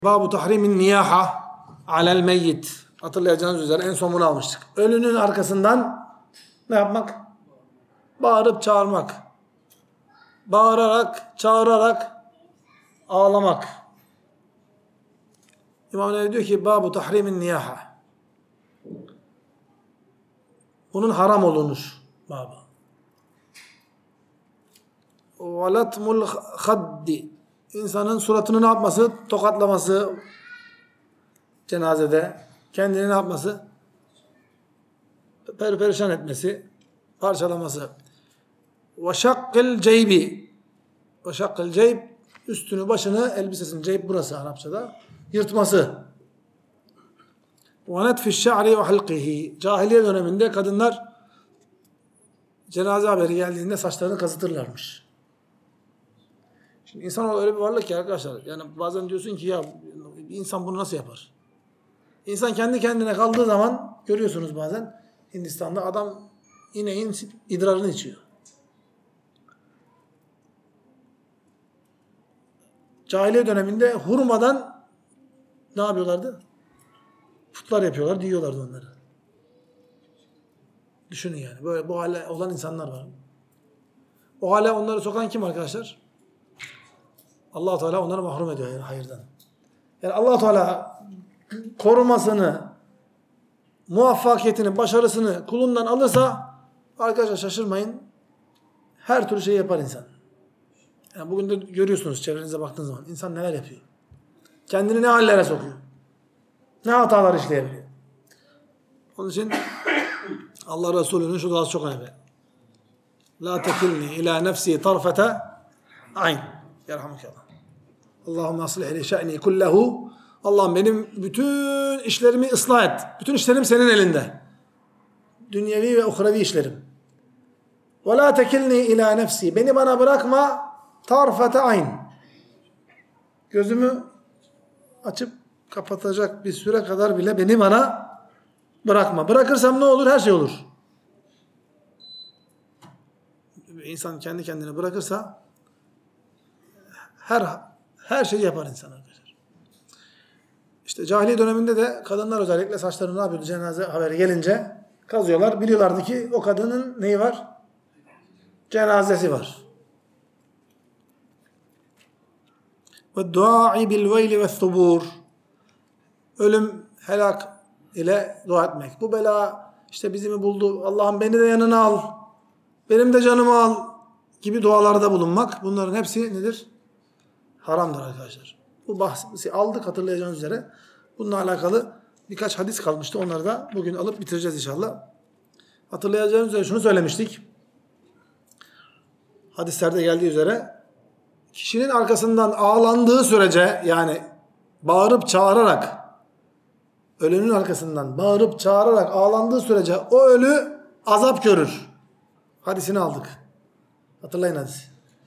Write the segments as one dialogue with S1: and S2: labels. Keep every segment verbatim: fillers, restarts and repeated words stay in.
S1: Babu tahrimin niyaha alel meyyit. Hatırlayacağınız üzere en son bunu almıştık. Ölünün arkasından ne yapmak? Bağırıp çağırmak. Bağırarak, çağırarak ağlamak. İmam Nevevi diyor ki babu tahrimin niyaha. Bunun haram olunur babı. Velatmul haddi. İnsanın suratını ne yapması? Tokatlaması cenazede. Kendini ne yapması? Perperişan etmesi. Parçalaması. Ve şakkil ceybi. Ve şakkil ceyb. Üstünü, başını, elbisesini. Ceyb burası Arapçada. Yırtması. Ve netfiş şa'ri ve halqihi. Cahiliye döneminde kadınlar cenaze haberi geldiğinde saçlarını kazıtırlarmış. Şimdi insan öyle bir varlık ki arkadaşlar. Yani bazen diyorsun ki ya bir insan bunu nasıl yapar? İnsan kendi kendine kaldığı zaman görüyorsunuz bazen Hindistan'da adam ineğin idrarını içiyor. Cahiliye döneminde hurmadan ne yapıyorlardı? Putlar yapıyorlar, diyorlardı onları. Düşünün yani. Böyle bu hale olan insanlar var. O hale onları sokan kim arkadaşlar? Allah-u Teala onları mahrum ediyor yani hayırdan. Yani Allah-u Teala korumasını, muvaffakiyetini, başarısını kulundan alırsa arkadaşlar şaşırmayın. Her türlü şey yapar insan. Yani bugün de görüyorsunuz çevrenize baktığınız zaman insan neler yapıyor. Kendini ne hallere sokuyor. Ne hatalar işleyebiliyor. Onun için Allah Resulü'nün şu duası çok önemli. La tekilni ila nefsi tarfete ayn. Yerhamukallah. Allahümme aslih li şe'ni kullehu. Allah'ım benim bütün işlerimi ıslah et. Bütün işlerim senin elinde. Dünyevi ve uhrevi işlerim. Ve la tekilni ila nefsi. Beni bana bırakma tarfete ayn. Gözümü açıp kapatacak bir süre kadar bile beni bana bırakma. Bırakırsam ne olur? Her şey olur. İnsan kendi kendine bırakırsa her her şeyi yapar insan arkadaşlar. İşte cahiliye döneminde de kadınlar özellikle saçlarını ne yapıyordu? Cenaze haberi gelince kazıyorlar. Biliyorlardı ki o kadının neyi var? Cenazesi var. Ve duai bil veyli ve thubur. Ölüm, helak ile dua etmek. Bu bela işte bizi mi buldu? Allah'ım beni de yanına al. Benim de canımı al gibi dualarda bulunmak. Bunların hepsi nedir? Haramdır arkadaşlar. Bu bahsi aldık hatırlayacağınız üzere. Bununla alakalı birkaç hadis kalmıştı. Onları da bugün alıp bitireceğiz inşallah. Hatırlayacağınız üzere şunu söylemiştik. Hadislerde geldiği üzere kişinin arkasından ağlandığı sürece yani bağırıp çağırarak ölünün arkasından bağırıp çağırarak ağlandığı sürece o ölü azap görür. Hadisini aldık. Hatırlayın hadisi.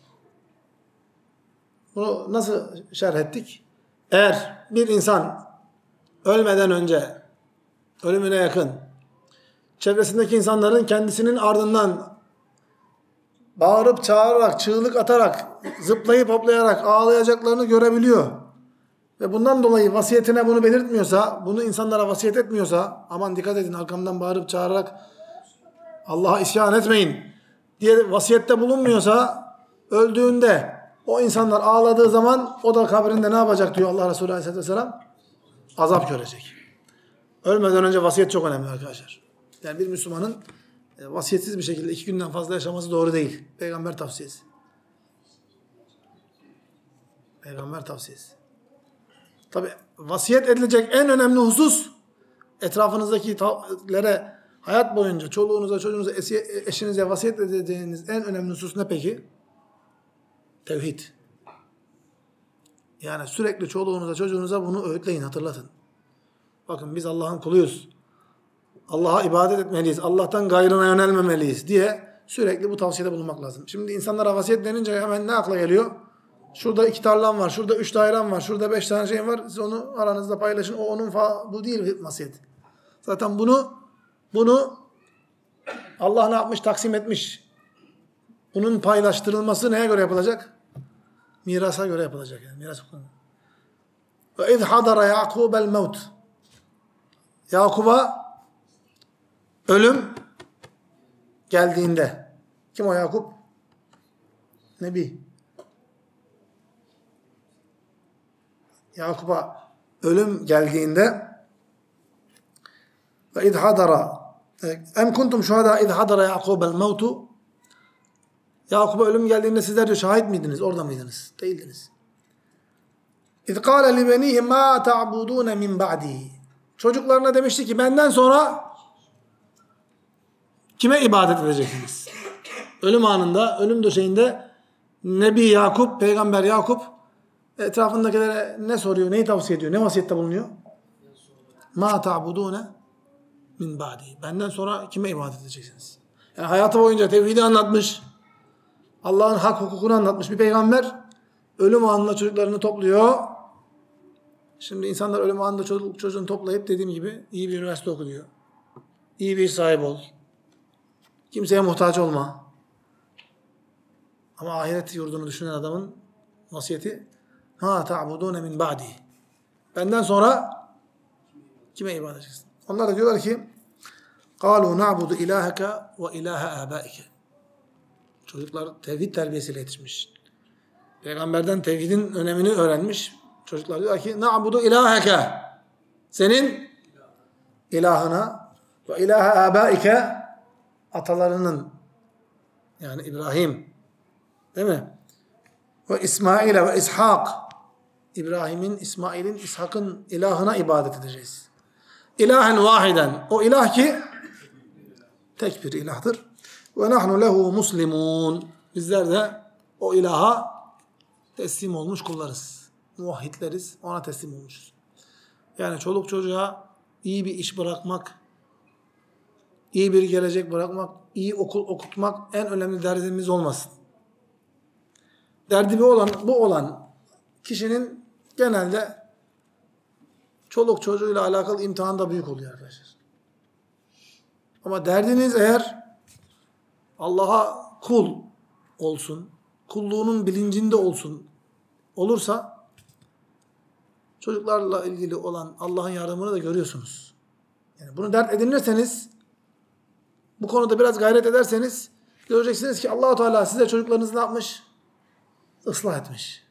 S1: Bunu nasıl şerh ettik? Eğer bir insan ölmeden önce, ölümüne yakın, çevresindeki insanların kendisinin ardından bağırıp çağırarak, çığlık atarak, zıplayıp hoplayarak ağlayacaklarını görebiliyor. Ve bundan dolayı vasiyetine bunu belirtmiyorsa, bunu insanlara vasiyet etmiyorsa, aman dikkat edin arkamdan bağırıp çağırarak Allah'a isyan etmeyin diye vasiyette bulunmuyorsa, öldüğünde o insanlar ağladığı zaman o da kabrinde ne yapacak diyor Allah Resulü Aleyhisselatü Vesselam? Azap görecek. Ölmeden önce vasiyet çok önemli arkadaşlar. Yani bir Müslümanın vasiyetsiz bir şekilde iki günden fazla yaşaması doğru değil. Peygamber tavsiyesi. Peygamber tavsiyesi. Tabi vasiyet edilecek en önemli husus etrafınızdakilere hayat boyunca çoluğunuza, çocuğunuza, eşinize vasiyet edeceğiniz en önemli husus ne peki? Tevhid. Yani sürekli çoluğunuza, çocuğunuza bunu öğütleyin, hatırlatın. Bakın biz Allah'ın kuluyuz. Allah'a ibadet etmeliyiz. Allah'tan gayrına yönelmemeliyiz diye sürekli bu tavsiyede bulunmak lazım. Şimdi insanlara vasiyet denince hemen ne akla geliyor? Şurada iki tarlam var, şurada üç dairem var, şurada beş tane şeyim var. Siz onu aranızda paylaşın. O onun fa bu değil vasiyet. Zaten bunu bunu Allah ne yapmış? Taksim etmiş. Bunun paylaştırılması neye göre yapılacak? Mirasa göre yapılacak yani. Miras Ve iz hadara Yakub'el mevt. Yakub'a ölüm geldiğinde. Kim o Yakup? Nebi. Yakub'a ölüm geldiğinde ve iz hadara em kuntum şuhada iz hadara Yakub'el mevtu. Yakub'a ölüm geldiğinde sizler de şahit miydiniz? Orada mıydınız? Değildiniz. İz kâle li benîhi mâ ta'budûne min ba'dî. Çocuklarına demişti ki benden sonra kime ibadet edeceksiniz? Ölüm anında, ölüm döşeğinde Nebi Yakup, Peygamber Yakup etrafındakilere ne soruyor, neyi tavsiye ediyor, ne vasiyette bulunuyor? مَا تَعْبُدُونَ min ba'di. Benden sonra kime ibadet edeceksiniz? Yani hayatı boyunca tevhidi anlatmış, Allah'ın hak hukukunu anlatmış bir peygamber, ölüm anında çocuklarını topluyor. Şimdi insanlar ölüm anında çocuk, çocuğunu toplayıp dediğim gibi iyi bir üniversite oku diyor. İyi bir iş sahibi ol. Kimseye muhtaç olma. Ama ahiret yurdunu düşünen adamın vasiyeti مَا تَعْبُدُونَ min ba'di. Benden sonra kime ibadet edeceksin? Onlar da diyorlar ki قَالُوا نَعْبُدُ إِلَٰهَكَ وَإِلَٰهَ آبَائِكَ. Çocuklar tevhid terbiyesiyle yetişmiş. Peygamberden tevhidin önemini öğrenmiş. Çocuklar diyor ki نَعْبُدُ إِلَٰهَكَ. Senin ilahına ve ilahe abaike, atalarının, yani İbrahim, değil mi? Ve İsmail'e ve İshak, İbrahim'in, İsmail'in, İshak'ın ilahına ibadet edeceğiz. İlahen vahiden. O ilah ki tek bir ilahdır. Ve nahnu lehu muslimun. Bizler de o ilaha teslim olmuş kullarız. Muvahhidleriz. Ona teslim olmuşuz. Yani çoluk çocuğa iyi bir iş bırakmak, iyi bir gelecek bırakmak, iyi okul okutmak en önemli derdimiz olmasın. Derdi bu olan, bu olan kişinin genelde çoluk çocuğuyla alakalı imtihan da büyük oluyor arkadaşlar. Ama derdiniz eğer Allah'a kul olsun, kulluğunun bilincinde olsun, olursa çocuklarla ilgili olan Allah'ın yardımını da görüyorsunuz. Yani bunu dert edinirseniz, bu konuda biraz gayret ederseniz göreceksiniz ki Allah-u Teala size çocuklarınızı ne yapmış? Islah etmiş.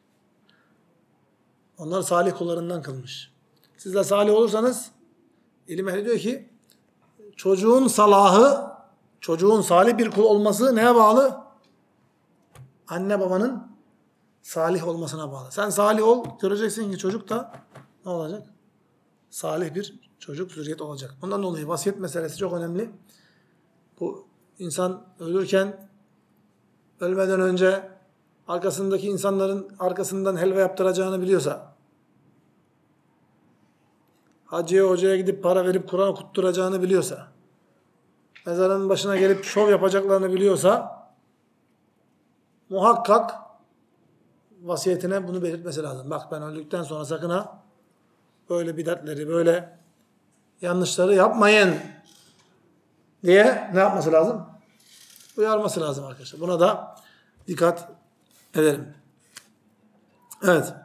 S1: Onları salih kullarından kılmış. Siz de salih olursanız ilim ehli diyor ki çocuğun salahı, çocuğun salih bir kul olması neye bağlı? Anne babanın salih olmasına bağlı. Sen salih ol, göreceksin ki çocuk da ne olacak? Salih bir çocuk, zürriyet olacak. Ondan dolayı vasiyet meselesi çok önemli. Bu insan ölürken, ölmeden önce arkasındaki insanların arkasından helva yaptıracağını biliyorsa, hacıya hocaya gidip para verip Kur'an okutturacağını biliyorsa, mezarının başına gelip şov yapacaklarını biliyorsa, muhakkak vasiyetine bunu belirtmesi lazım. Bak ben öldükten sonra sakın ha böyle bidatleri, böyle yanlışları yapmayın diye ne yapması lazım? Uyarması lazım arkadaşlar. Buna da dikkat edelim. Evet.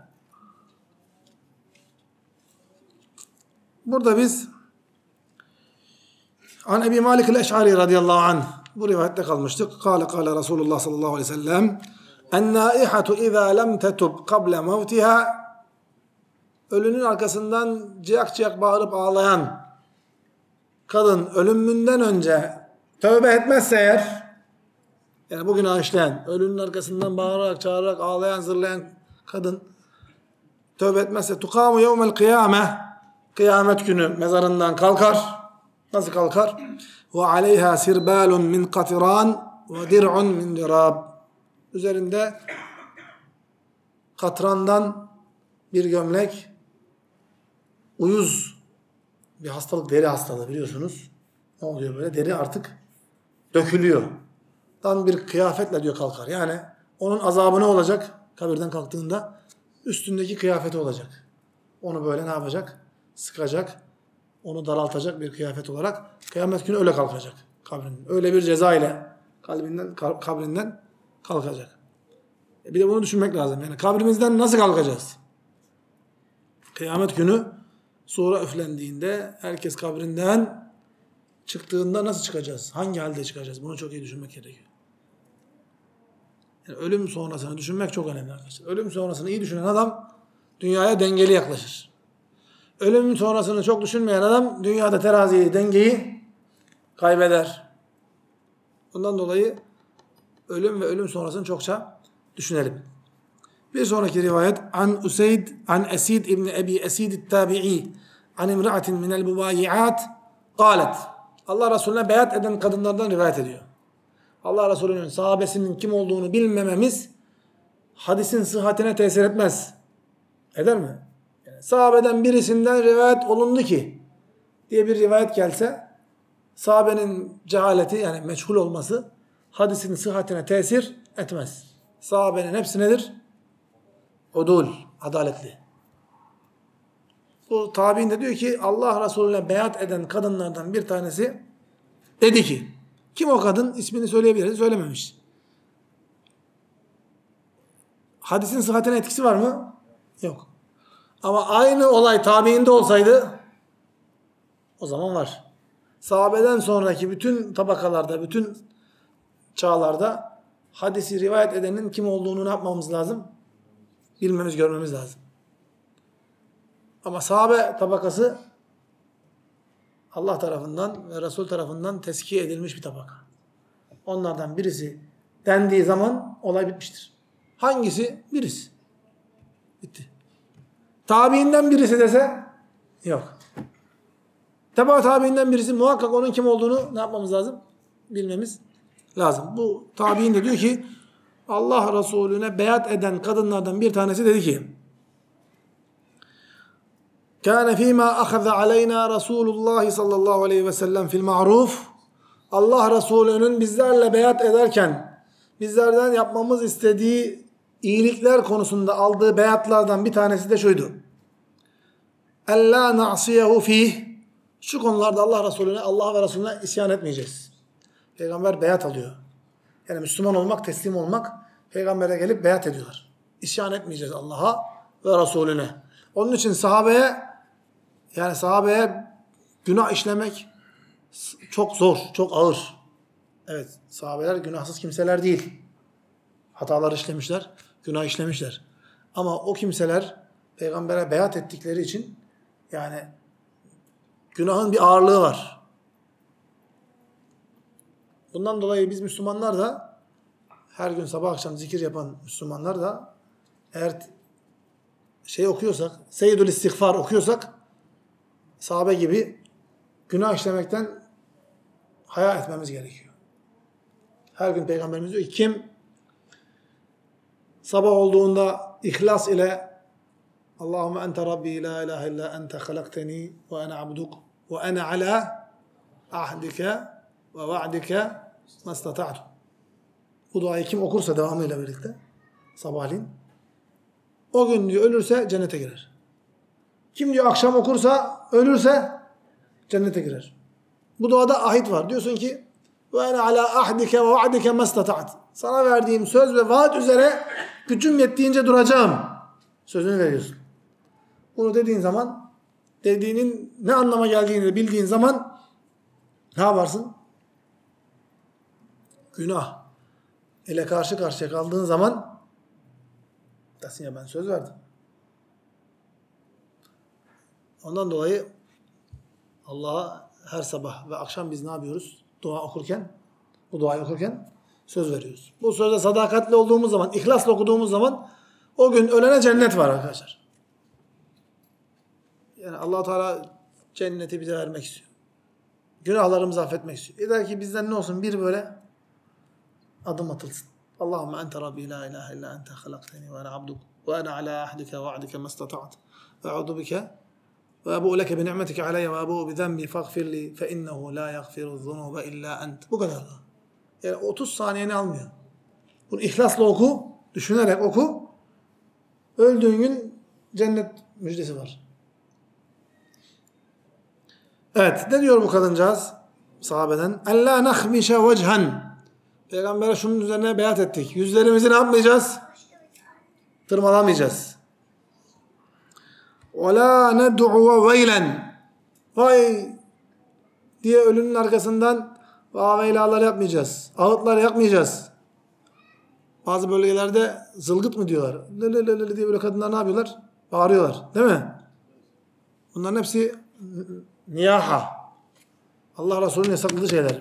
S1: Burada biz An Ebi Malik el-Eş'ari radıyallahu anh bu rivayette kalmıştık. Kâle kâle Resulullah sallallahu aleyhi ve sellem en-nâihatu izâ lem tetub kable mevtiha. Ölünün arkasından ciyak ciyak bağırıp ağlayan kadın ölümünden önce tövbe etmezse eğer, yani bu günah işleyen, ölünün arkasından bağırarak, çağırarak, ağlayan, zırlayan kadın tövbe etmezse tukamu yevmel kıyame, kıyamet günü mezarından kalkar. Nasıl kalkar? Ve aleyha sirbalun min katiran ve dir'un min dirab. Üzerinde katrandan bir gömlek, uyuz bir hastalık, deri hastalığı biliyorsunuz. Ne oluyor böyle? Deri artık dökülüyor. Dan bir kıyafetle diyor kalkar. Yani onun azabı ne olacak? Kabirden kalktığında üstündeki kıyafeti olacak. Onu böyle ne yapacak? Sıkacak. Onu daraltacak bir kıyafet olarak kıyamet günü öyle kalkacak kabrinden. Öyle bir ceza ile kalbinden, kabrinden kalkacak. Bir de bunu düşünmek lazım. Yani kabrimizden nasıl kalkacağız? Kıyamet günü sura üflendiğinde herkes kabrinden çıktığında nasıl çıkacağız? Hangi halde çıkacağız? Bunu çok iyi düşünmek gerekiyor. Yani ölüm sonrasını düşünmek çok önemli arkadaşlar. Ölüm sonrasını iyi düşünen adam dünyaya dengeli yaklaşır. Ölüm sonrasını çok düşünmeyen adam dünyada teraziyi, dengeyi kaybeder. Bundan dolayı ölüm ve ölüm sonrasını çokça düşünelim. Bir sonraki rivayet an Useyd an Esid ibn Ebi Esid et-Tabi'i an imra'atin minel mubayi'at qalet. Allah Resulüne beyat eden kadınlardan rivayet ediyor. Allah Resulü'nün sahabesinin kim olduğunu bilmememiz hadisin sıhhatine tesir etmez. Eder mi? Yani sahabeden birisinden rivayet olundu ki diye bir rivayet gelse sahabenin cehaleti yani meçhul olması hadisin sıhhatine tesir etmez. Sahabenin hepsi nedir? Udul, adaletli. Bu tabi'in de diyor ki Allah Resulüne beyat eden kadınlardan bir tanesi dedi ki kim o kadın? İsmini söyleyebiliriz. Söylememiş. Hadisin sıhhatine etkisi var mı? Yok. Ama aynı olay tabi'inde olsaydı o zaman var. Sahabeden sonraki bütün tabakalarda, bütün çağlarda hadisi rivayet edenin kim olduğunu ne yapmamız lazım? Bilmemiz, görmemiz lazım. Ama sahabe tabakası Allah tarafından ve Resul tarafından tezkiye edilmiş bir tabaka. Onlardan birisi dendiği zaman olay bitmiştir. Hangisi? Birisi. Bitti. Tabiinden birisi dese yok. Teba tabiinden birisi muhakkak onun kim olduğunu ne yapmamız lazım? Bilmemiz lazım. Bu tabiin de diyor ki Allah Resulüne beyat eden kadınlardan bir tanesi dedi ki Kâne fîmâ ahaza aleyna Resulullah sallallahu aleyhi ve sellem fil ma'ruf. Allah Resulü'nün bizlerle beyat ederken bizlerden yapmamız istediği iyilikler konusunda aldığı beyatlardan bir tanesi de şuydu. Ellâ na'siyehu fîh. Şu konularda Allah Resulüne, Allah ve Resulüne isyan etmeyeceğiz. Peygamber beyat alıyor. Yani Müslüman olmak, teslim olmak, Peygamber'e gelip beyat ediyorlar. İsyan etmeyeceğiz Allah'a ve Resulüne. Onun için sahabeye, yani sahabeye günah işlemek çok zor, çok ağır. Evet, sahabeler günahsız kimseler değil. Hatalar işlemişler, günah işlemişler. Ama o kimseler Peygamber'e beyat ettikleri için yani günahın bir ağırlığı var. Bundan dolayı biz Müslümanlar da her gün sabah akşam zikir yapan Müslümanlar da eğer şey okuyorsak, Seyyidül İstiğfar okuyorsak sahabe gibi günah işlemekten haya etmemiz gerekiyor. Her gün Peygamberimiz diyor ki kim sabah olduğunda ihlas ile Allahümme ente Rabbi la ilahe illa ente halakteni ve ene abduk ve ene ala ahdike ve va'dike mastata'tu. Bu duayı kim okursa devamıyla birlikte sabahleyin o gün diyor ölürse cennete girer. Kim diyor akşam okursa ölürse cennete girer. Bu duada ahit var. Diyorsun ki ve ene ala ahdike ve va'dike mastata'tu. Sana verdiğim söz ve vaat üzere gücüm yettiğince duracağım. Sözünü veriyorsun. Bunu dediğin zaman dediğinin ne anlama geldiğini bildiğin zaman ne yaparsın? Günah ile karşı karşıya kaldığın zaman dersin ya ben söz verdim. Ondan dolayı Allah'a her sabah ve akşam biz ne yapıyoruz? Dua okurken, bu duayı okurken söz veriyoruz. Bu sözde sadakatli olduğumuz zaman, ihlasla okuduğumuz zaman o gün ölene cennet var arkadaşlar. Yani Allah Teala cenneti bize vermek istiyor. Günahlarımızı affetmek istiyor. Yeter ki bizden ne olsun? Bir böyle adım atılsın. Allahümme ente Rabbi la ilahe illa ente halakteni ve ene abduk ve ene ala ahdike ve va'dike mastata'at ve a'udhu bike ve ebu'u leke bi ni'metike aleyye ve ebu'u bi zenbi faghfirli fe innehu la yaghfiru zunube illa ent. Bu kadar da. Yani otuz saniyeni almıyor. Bunu ihlasla oku, düşünerek oku. Öldüğün gün cennet müjdesi var. Evet, ne diyor bu kadıncağız sahabeden? Ella nahmişe vecihan. Peygamber'e şunun üzerine beyat ettik. Yüzlerimizi ne yapmayacağız? Tırmalamayacağız. وَلَا نَدْعُوَ وَيْلًا Vay diye ölünün arkasından vaveylalar yapmayacağız. Ağıtlar yakmayacağız. Bazı bölgelerde zılgıt mı diyorlar? Lelelele diye böyle kadınlar ne yapıyorlar? Bağırıyorlar. Değil mi? Bunların hepsi niyaha. Allah Resulü'nün yasakladığı şeyler.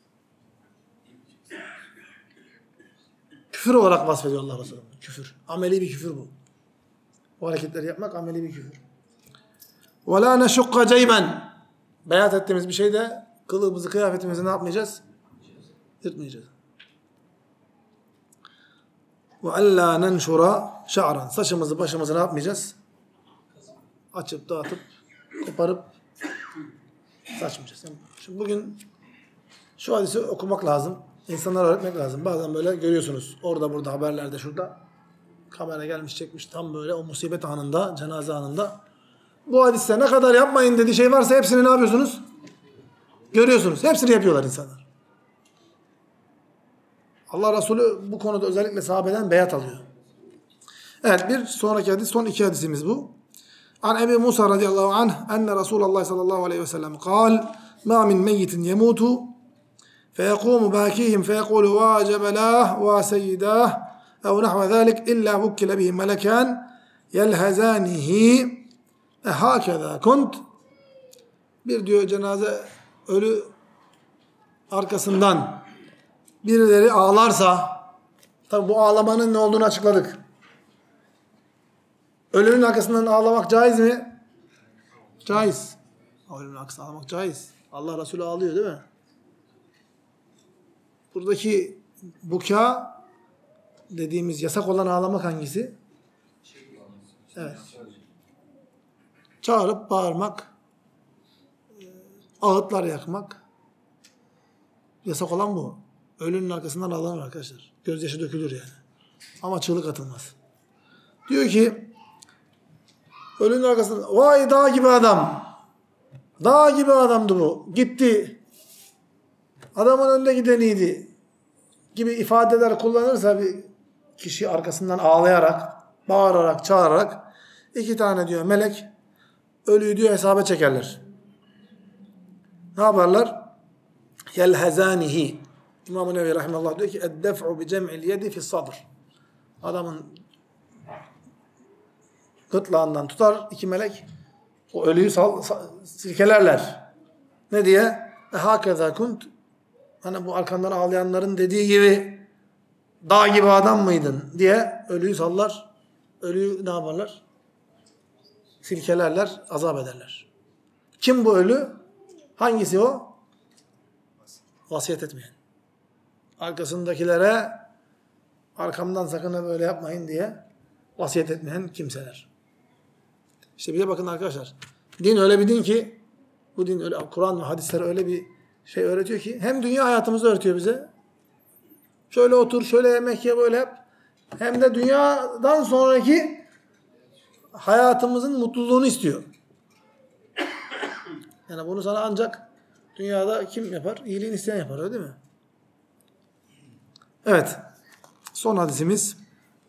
S1: Küfür olarak vasfediyor Allah Resulü. Küfür. Ameli bir küfür bu. Bu hareketleri yapmak ameli bir küfür. وَلَا نَشُقَّ جَيْبًا Beyat ettiğimiz bir şeyde kılığımızı, kıyafetimizi ne yapmayacağız? Yırtmayacağız. وَاَلَّا نَنْشُرَ شَعْرًا Saçımızı, başımızı ne yapmayacağız? Açıp, dağıtıp, koparıp saçmayacağız. Şimdi bugün şu hadisi okumak lazım. İnsanlara öğretmek lazım. Bazen böyle görüyorsunuz. Orada burada haberlerde şurada kamera gelmiş çekmiş tam böyle o musibet anında, cenaze anında. Bu hadiste ne kadar yapmayın dediği şey varsa hepsini ne yapıyorsunuz? Görüyorsunuz. Hepsini yapıyorlar insanlar. Allah Resulü bu konuda özellikle sahabeden beyat alıyor. Evet bir sonraki hadis, son iki hadisimiz bu. An Ebi Musa radıyallahu anh enne Resulullah sallallahu aleyhi ve sellem kal ma min meyyitin yemutu feyekumu bakihim feyekulu va cebelah va seyyidah ev nahve zalik illa vukkile bihi melekan yelhezanihi e hakeza kunt bir diyor cenaze ölü arkasından birileri ağlarsa tabi bu ağlamanın ne olduğunu açıkladık. Ölünün arkasından ağlamak caiz mi? Caiz. Ölünün arkasından ağlamak caiz. Allah Resulü ağlıyor değil mi? Buradaki buka dediğimiz yasak olan ağlamak hangisi? Evet. Çağırıp bağırmak, ağıtlar yakmak. Yasak olan bu. Ölünün arkasından ağlanır arkadaşlar. Gözyaşı dökülür yani. Ama çığlık atılmaz. Diyor ki ölünün arkasından vay dağ gibi adam. Dağ gibi adamdı bu. Gitti. Adamın önde gideniydi. Gibi ifadeler kullanırsa bir kişi arkasından ağlayarak, bağırarak, çağırarak iki tane diyor melek ölüyü diyor hesaba çekerler. Ne yaparlar? Yelhezanihi. İmam-ı Nevevi Rahimahullah diyor ki eddef'u bi cem'il yedi fi sadr. Adamın gırtlağından tutar iki melek o ölüyü sal, sal, silkelerler. Ne diye? E hakeza kunt. Hani bu arkandan ağlayanların dediği gibi dağ gibi adam mıydın diye ölüyü sallar. Ölüyü ne yaparlar? Silkelerler, azap ederler. Kim bu ölü? Hangisi o? Vasiyet etmeyen. Arkasındakilere arkamdan sakın böyle yapmayın diye vasiyet etmeyen kimseler. İşte bir de bakın arkadaşlar. Din öyle bir din ki bu din öyle Kur'an ve hadisler öyle bir şey öğretiyor ki hem dünya hayatımızı öğretiyor bize. Şöyle otur, şöyle yemek ye, böyle yap. Hem de dünyadan sonraki hayatımızın mutluluğunu istiyor. Yani bunu sana ancak dünyada kim yapar? İyiliğini isteyen yapar, öyle değil mi? Evet. Son hadisimiz.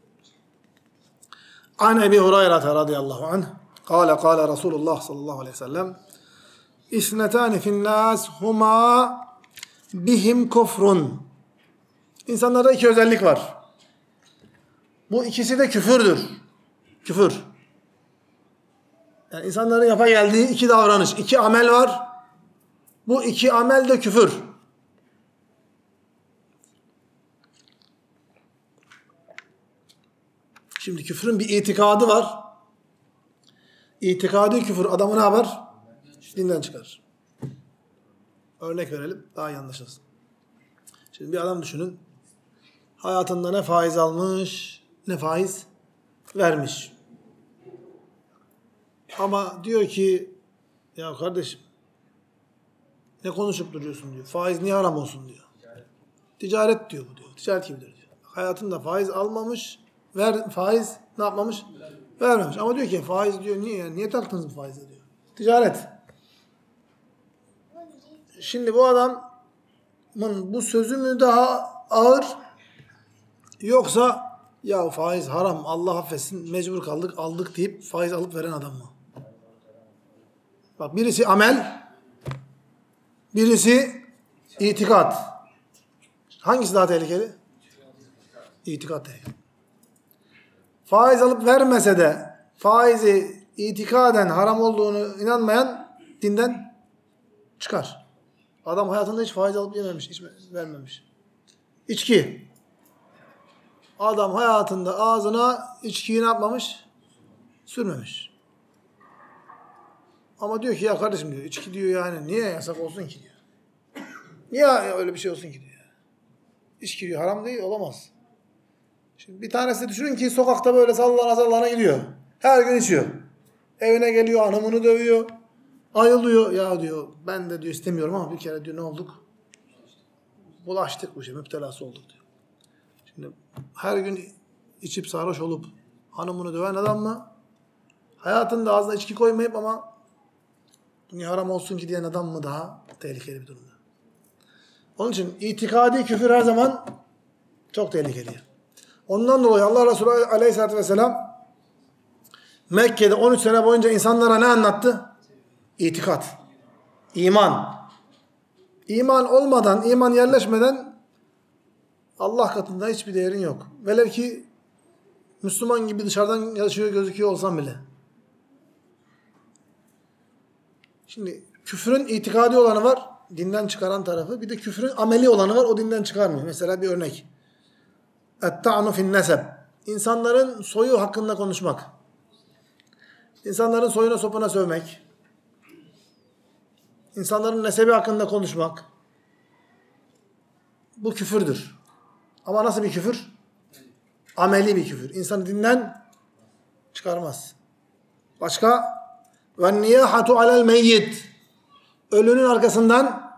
S1: An Ebi Hureyre radıyallahu anh. Kale kale Resulullah sallallahu aleyhi ve sellem. İsnetani finnâs huma bihim kufrun. İnsanlarda iki özellik var. Bu ikisi de küfürdür. Küfür. Yani insanların yapa geldiği iki davranış, iki amel var. Bu iki amel de küfür. Şimdi küfrün bir itikadı var. İtikadi küfür adamı ne yapar? Dinden çıkar. Örnek verelim, daha iyi anlaşılsın. Şimdi bir adam düşünün. Hayatında ne faiz almış, ne faiz vermiş. Ama diyor ki, ya kardeşim, ne konuşup duruyorsun diyor. Faiz niye haram olsun diyor. Ticaret diyor bu diyor. Ticaret gibidir diyor. Hayatında faiz almamış, ver, faiz ne yapmamış? Vermemiş. Ama diyor ki faiz diyor niye yani? Niye taktınız bu faize diyor. Ticaret. Şimdi bu adamın bu sözü mü daha ağır yoksa ya faiz haram Allah affetsin mecbur kaldık aldık deyip faiz alıp veren adam mı? Bak birisi amel, birisi itikat. Hangisi daha tehlikeli? İtikat tehlikeli. Faiz alıp vermese de faizi itikaden haram olduğunu inanmayan dinden çıkar. Adam hayatında hiç faiz alıp yememiş, hiç vermemiş. İçki. Adam hayatında ağzına içkiyi ne yapmamış? Sürmemiş. Ama diyor ki ya kardeşim diyor, içki diyor yani niye yasak olsun ki diyor. Niye öyle bir şey olsun ki diyor. İçki diyor haram değil, olamaz. Şimdi bir tanesi de düşünün ki sokakta böyle sallana sallana gidiyor. Her gün içiyor. Evine geliyor, hanımını dövüyor. Ayılıyor. Ya diyor ben de diyor istemiyorum ama bir kere diyor ne olduk? Bulaştık bu şey, müptelası olduk diyor. Şimdi her gün içip sarhoş olup hanımını döven adam mı? Hayatında ağzına içki koymayıp ama dünya haram olsun ki diyen adam mı daha tehlikeli bir durumda? Onun için itikadi küfür her zaman çok tehlikeli. Ondan dolayı Allah Resulü Aleyhisselatü Vesselam Mekke'de on üç sene boyunca insanlara ne anlattı? İtikat, iman. İman olmadan, iman yerleşmeden Allah katında hiçbir değerin yok. Velev ki Müslüman gibi dışarıdan yaşıyor, gözüküyor olsan bile. Şimdi küfrün itikadi olanı var, dinden çıkaran tarafı. Bir de küfrün ameli olanı var, o dinden çıkarmıyor. Mesela bir örnek. Et-ta'nu fin-neseb. İnsanların soyu hakkında konuşmak. İnsanların soyuna sopuna sövmek. İnsanların nesebi hakkında konuşmak. Bu küfürdür. Ama nasıl bir küfür? Ameli bir küfür. İnsanı dinden çıkarmaz. Başka? وَالنِّيَاحَةُ عَلَى الْمَيِّتِ. Ölünün arkasından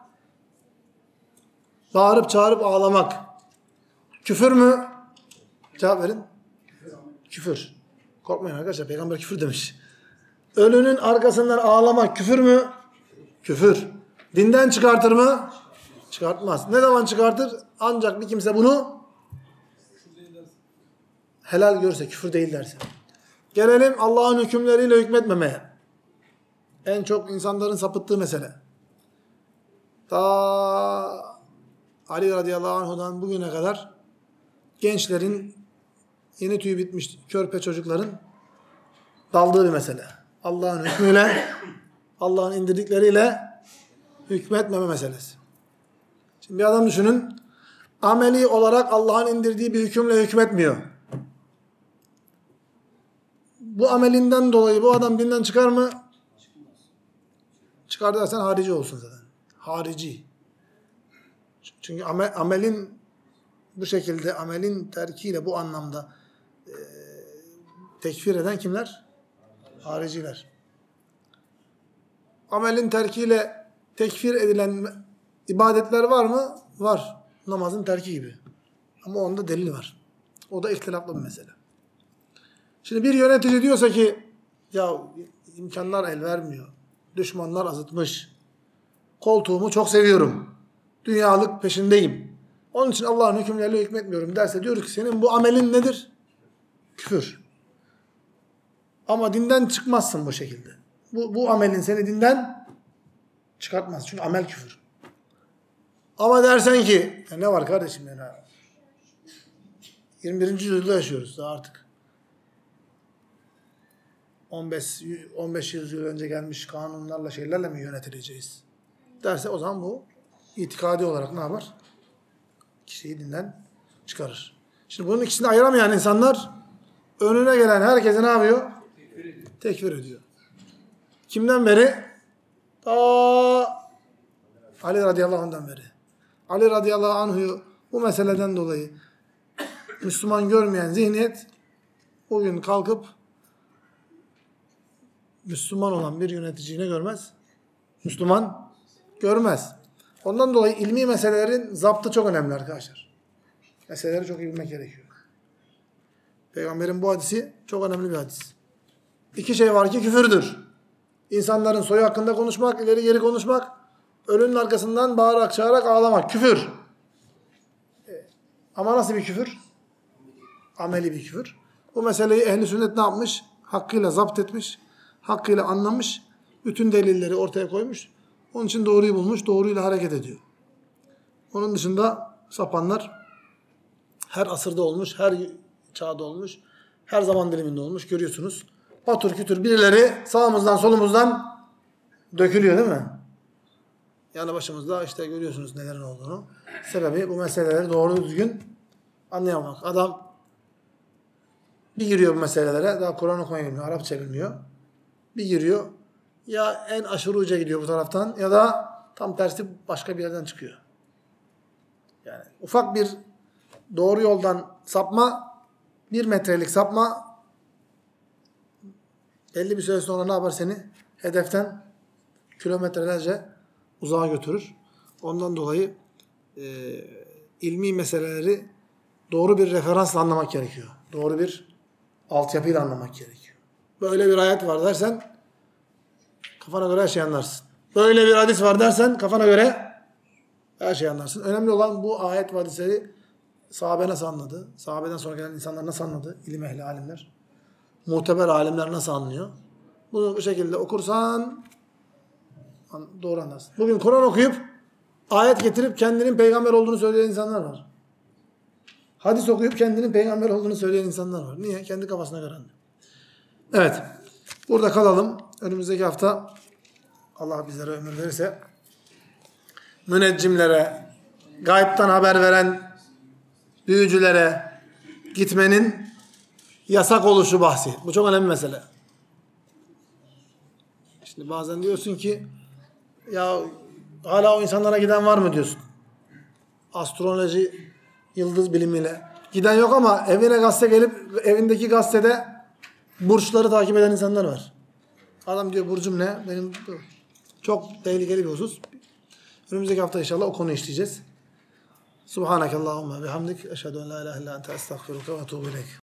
S1: bağırıp çağırıp ağlamak. Küfür mü? Cevap verin. Küfür. Korkmayın arkadaşlar. Peygamber küfür demiş. Ölünün arkasından ağlamak küfür mü? Küfür. Dinden çıkartır mı? Çıkartmaz. Ne zaman çıkartır? Ancak bir kimse bunu helal görse, küfür değil derse. Gelelim Allah'ın hükümleriyle hükmetmemeye. En çok insanların sapıttığı mesele. Ta Ali radıyallahu anhu'dan bugüne kadar gençlerin yeni tüyü bitmiş körpe çocukların daldığı bir mesele. Allah'ın hükmüyle, Allah'ın indirdikleriyle hükmetmeme meselesi. Şimdi bir adam düşünün, ameli olarak Allah'ın indirdiği bir hükümle hükmetmiyor. Bu amelinden dolayı bu adam dinden çıkar mı? Çıkar dersen harici olsun zaten. Harici. Çünkü amel, amelin bu şekilde, amelin terkiyle bu anlamda e, tekfir eden kimler? Hariciler. Amelin terkiyle tekfir edilen ibadetler var mı? Var. Namazın terki gibi. Ama onda delil var. O da ihtilaflı bir mesele. Şimdi bir yönetici diyorsa ki ya imkanlar el vermiyor. Düşmanlar azıtmış. Koltuğumu çok seviyorum. Dünyalık peşindeyim. Onun için Allah'ın hükümleriyle hükmetmiyorum derse diyoruz ki senin bu amelin nedir? Küfür. Ama dinden çıkmazsın bu şekilde. Bu, bu amelin seni dinden çıkartmaz. Çünkü amel küfür. Ama dersen ki ya ne var kardeşim yani yirmi birinci yüzyılda yaşıyoruz daha artık. on beş on beş yüzyıl önce gelmiş kanunlarla şeylerle mi yönetileceğiz? Derse o zaman bu itikadi olarak ne yapar? Kişiyi dinden çıkarır. Şimdi bunun ikisini ayıramayan insanlar önüne gelen herkese ne yapıyor? Tekfir ediyor. Tekfir ediyor. Kimden beri? Ta Ali radıyallahu anh'dan beri. Ali radıyallahu anh'u bu meseleden dolayı Müslüman görmeyen zihniyet bugün kalkıp Müslüman olan bir yöneticiyi ne görmez? Müslüman görmez. Ondan dolayı ilmi meselelerin zaptı çok önemli arkadaşlar. Meseleleri çok iyi bilmek gerekiyor. Peygamberin bu hadisi çok önemli bir hadis. İki şey var ki küfürdür. İnsanların soyu hakkında konuşmak, ileri geri konuşmak, ölünün arkasından bağırarak çağırarak ağlamak. Küfür. Ama nasıl bir küfür? Ameli bir küfür. Bu meseleyi ehl-i sünnet ne yapmış? Hakkıyla zapt etmiş, hakkıyla anlamış Bütün delilleri ortaya koymuş. Onun için doğruyu bulmuş, doğruyla hareket ediyor. Onun dışında sapanlar her asırda olmuş, her çağda olmuş, her zaman diliminde olmuş. Görüyorsunuz. Patır kütür birileri sağımızdan solumuzdan dökülüyor değil mi? Yani başımızda işte görüyorsunuz nelerin olduğunu. Sebebi bu meseleleri doğru düzgün anlayamamak. Adam bir giriyor bu meselelere, daha Kur'an okumayı bilmiyor, Arapça bilmiyor. Bir giriyor, ya en aşırı uca gidiyor bu taraftan ya da tam tersi başka bir yerden çıkıyor. Yani ufak bir doğru yoldan sapma, bir metrelik sapma belli bir süre sonra ne yapar seni? Hedeften kilometrelerce uzağa götürür. Ondan dolayı e, ilmi meseleleri doğru bir referansla anlamak gerekiyor. Doğru bir altyapıyla anlamak gerekiyor. Böyle bir ayet var dersen kafana göre her şeyi anlarsın. Böyle bir hadis var dersen kafana göre her şeyi anlarsın. Önemli olan bu ayet ve hadisleri sahabe nasıl anladı? Sahabeden sonra gelen insanlar nasıl anladı? İlim ehli alimler. Muteber alimler nasıl anlıyor? Bunu bu şekilde okursan doğru anlarsın. Bugün Kur'an okuyup ayet getirip kendinin peygamber olduğunu söyleyen insanlar var. Hadis okuyup kendinin peygamber olduğunu söyleyen insanlar var. Niye? Kendi kafasına göre anlıyor. Evet. Burada kalalım. Önümüzdeki hafta Allah bizlere ömür verirse müneccimlere, gaybtan haber veren büyücülere gitmenin yasak oluşu bahsi. Bu çok önemli mesele. Şimdi bazen diyorsun ki ya hala o insanlara giden var mı diyorsun. Astroloji, yıldız bilimiyle. Giden yok ama evine gazete gelip evindeki gazetede burçları takip eden insanlar var. Adam diyor burcum ne? Benim çok tehlikeli bir husus. Önümüzdeki hafta inşallah o konuyu işleyeceğiz. Subhanakallahumma bihamdik. Eşhedü en la ilahe illa ente estağfiruke ve etûbü ileyk.